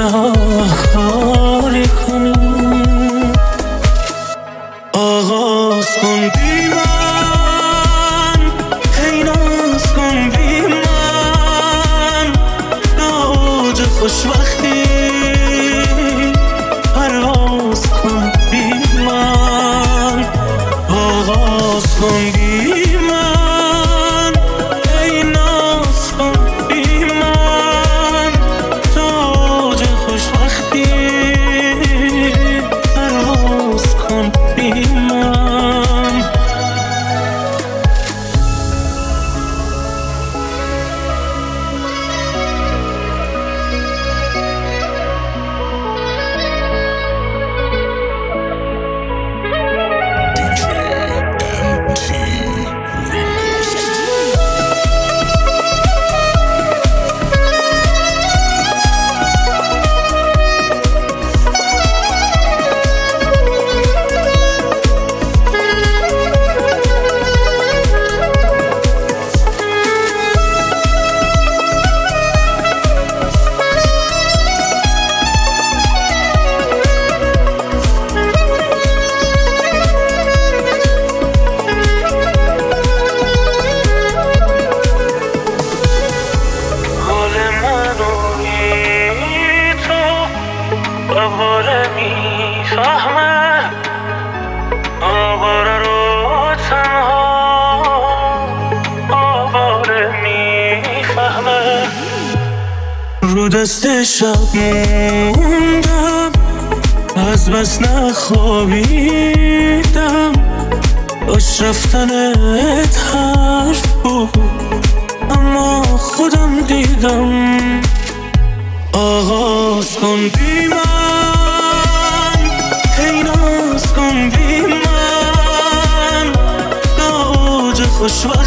شاهکاری کنیم. آغاز کن بی من، هی ناز کن بی من، اوج خوشبختی پرواز کن بی من. آغاز کن بی من، هی ناز کن بی من، اوج خوشبختی پرواز کن بی من. آواره میفهمه، آواره رو تنها آواره میفهمه. رو دست شب موندم، از بس نخوابیدم، باش رفتنت حرف بود اما خودم دیدم. آغاز کن بی من، هی ناز کن بی من، اوج خوشبختی